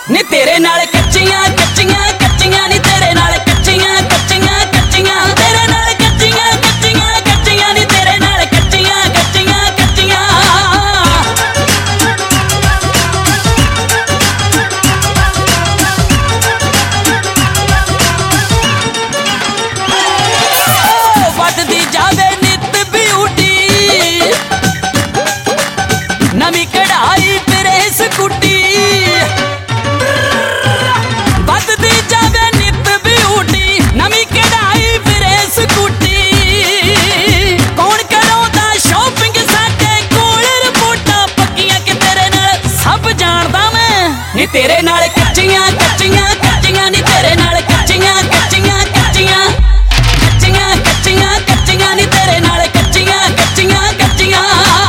ਨੀ ਤੇਰੇ ਨਾਲ ਕੱਚੀਆਂ ਕੱਚੀਆਂ ਕੱਚੀਆਂ ਨੀ ਤੇਰੇ ਨਾਲ ਕੱਚੀਆਂ ਕੱਚੀਆਂ ਕੱਚੀਆਂ ਤੇਰੇ ਨਾਲ ਕੱਚੀਆਂ ਕੱਚੀਆਂ ਕੱਚੀਆਂ ਨੀ ਤੇਰੇ ਨਾਲ ਕੱਚੀਆਂ ਕੱਚੀਆਂ ਕੱਚੀਆਂ ਵੱਧਦੀ ਜਾਵੇ ਨਿੱਤ ਬਿਊਟੀ ਨਵੀਂ ਕਢਾਈ ਫਿਰੇ ਸਕੂਟੀ ਨੀ ਤੇਰੇ ਨਾਲ ਕੱਚੀਆਂ ਕੱਚੀਆਂ ਕੱਚੀਆਂ ਨੀ ਤੇਰੇ ਨਾਲ ਕੱਚੀਆਂ ਕੱਚੀਆਂ ਕੱਚੀਆਂ ਕੱਚੀਆਂ ਕੱਚੀਆਂ ਕੱਚੀਆਂ ਨੀ ਤੇਰੇ ਨਾਲ ਕੱਚੀਆਂ ਕੱਚੀਆਂ ਕੱਚੀਆਂ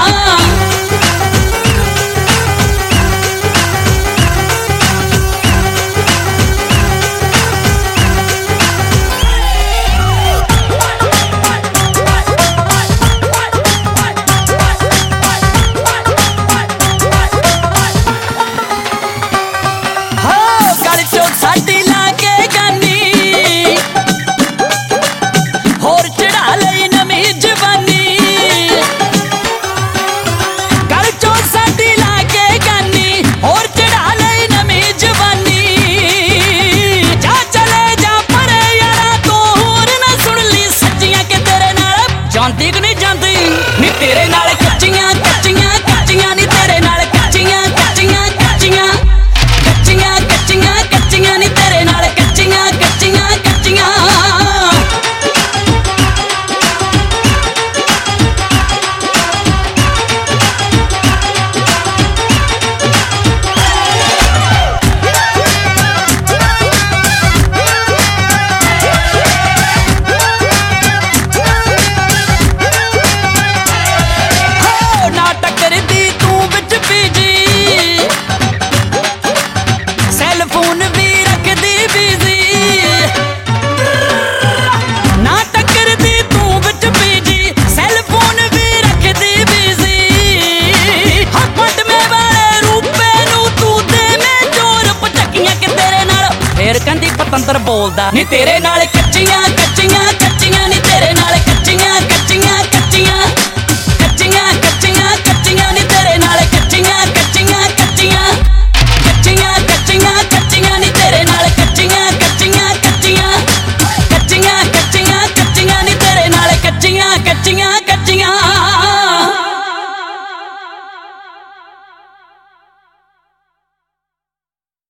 ਸਾਡੀ ਲਾ ਕੇ ਗਾਨੀ ਹੋਰ ਚੜਾ ਲਈ ਨਵੀਂ ਜਵਾਨੀ ਗਲ ਚੋਂ ਸਾਡੀ ਲਾ ਕੇ ਗਾਨੀ ਹੋਰ ਚੜਾ ਲਈ ਨਵੀਂ ਜਵਾਨੀ ਜਾ ਚਲੇ ਜਾ ਪਰੇ ਯਾਰਾ ਤੂੰ ਹੋਰ ਨਾ ਸੁਣ ਲਈ ਸੱਚੀਆਂ ਕਿ ਤੇਰੇ ਨਾਲ ਜਾਂਦੀ ਕਿ ਨਹੀਂ ਜਾਂਦੀ ਨੀ ਤੇਰੇ ਨਾਲ ਕੱਚੀਆਂ ਕੱਚੀਆਂ ਕੱਚੀਆਂ ਨੀ ਤੇਰੇ ਨਾਲ ਕੱਚੀਆਂ ਕੱਚੀਆਂ ਕੱਚੀਆਂ ਕੱਚੀਆਂ ਕੱਚੀਆਂ ਕੱਚੀਆਂ ਨੀ ਤੇਰੇ ਨਾਲ ਕੱਚੀਆਂ ਕੱਚੀਆਂ ਕੱਚੀਆਂ ਨਾ ਟੱਕਰਦੀ ਤੂੰ ਵਿੱਚ ਬੀਜੀ ਸੈੱਲ ਫੋਨ ਵੀ ਰੱਖਦੀ ਬਿਜ਼ੀ ਨਾ ਟੱਕਰਦੀ ਤੂੰ ਵਿੱਚ ਬੀਜੀ ਸੈੱਲ ਫੋਨ ਵੀ ਰੱਖਦੀ ਬਿਜ਼ੀ ਹੱਪਟ ਮੇ ਵਾਲੇ ਰੂਪੇ ਨੂੰ ਤੂੰ ਦੇ ਮੈਂ ਚੋਰ ਪਟਕੀਆਂ ਕਿ ਤੇਰੇ ਨਾਲ ਫੇਰ ਕਹਿੰਦੀ ਪਤੰਦਰ ਬੋਲਦਾ ਨੀ ਤੇਰੇ ਨਾਲ ਕੱਚੀਆਂ ਕੱਚੀਆਂ